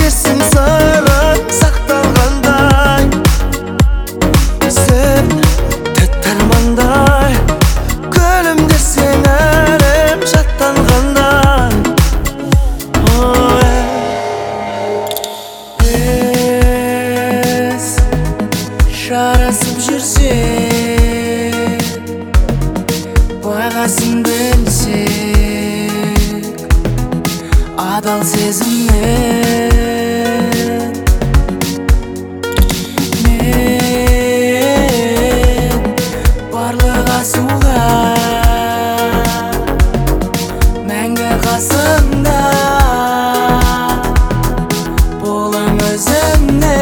ерекшесің сырың сақталғандай, сен тәтті армандай, күлімдесең әлем шаттанғандай. Біз жарасып жүрсек, бағасын білсек, адал сезіммен мен барлық асуға мәңгі қасымда болам өзіңнен.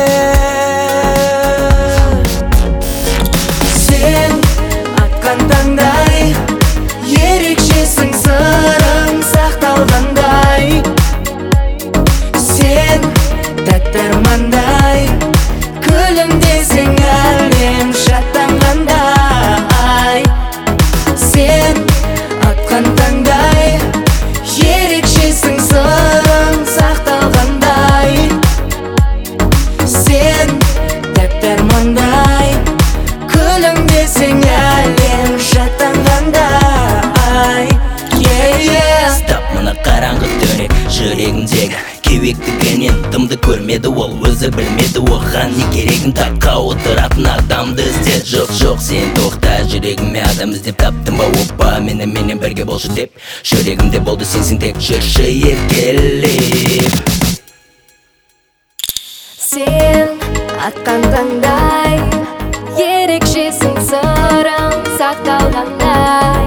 Сен атқан таңдай, ерекшесің сырың сақталғандай, сен тәтті армандай, күлімдесең әлем шаттанғандай. Сен атқан таңдай, ерекшесің сырың сақталғандай, сен тәтті армандай, күлімдесең әлем шаттанғандай. Стап мына қараңғы түнек жүрегімдегі кеуектігінен дымды көрмеді ол, өзі білмеді оған не керегін. Таққа отыратын адамды іздеп, жоқ сен тоқта, жүрегіме адам іздеп таптым ба? Оппа, менімен бірге болшы деп, жүрегімде болды сенсің тек, жүрші еркелеп. Сен атқан таңдай, ерекшесің сырың сақталғандай,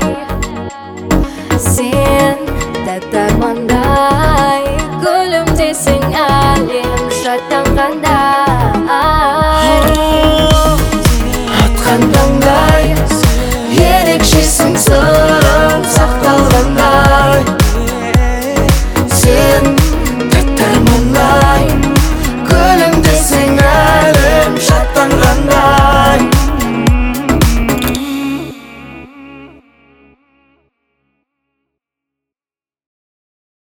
сен тәтті армандай, күлімдесең әлем шаттанғандай. Атқан таңдай, ерекшесің сырың сақталғандай,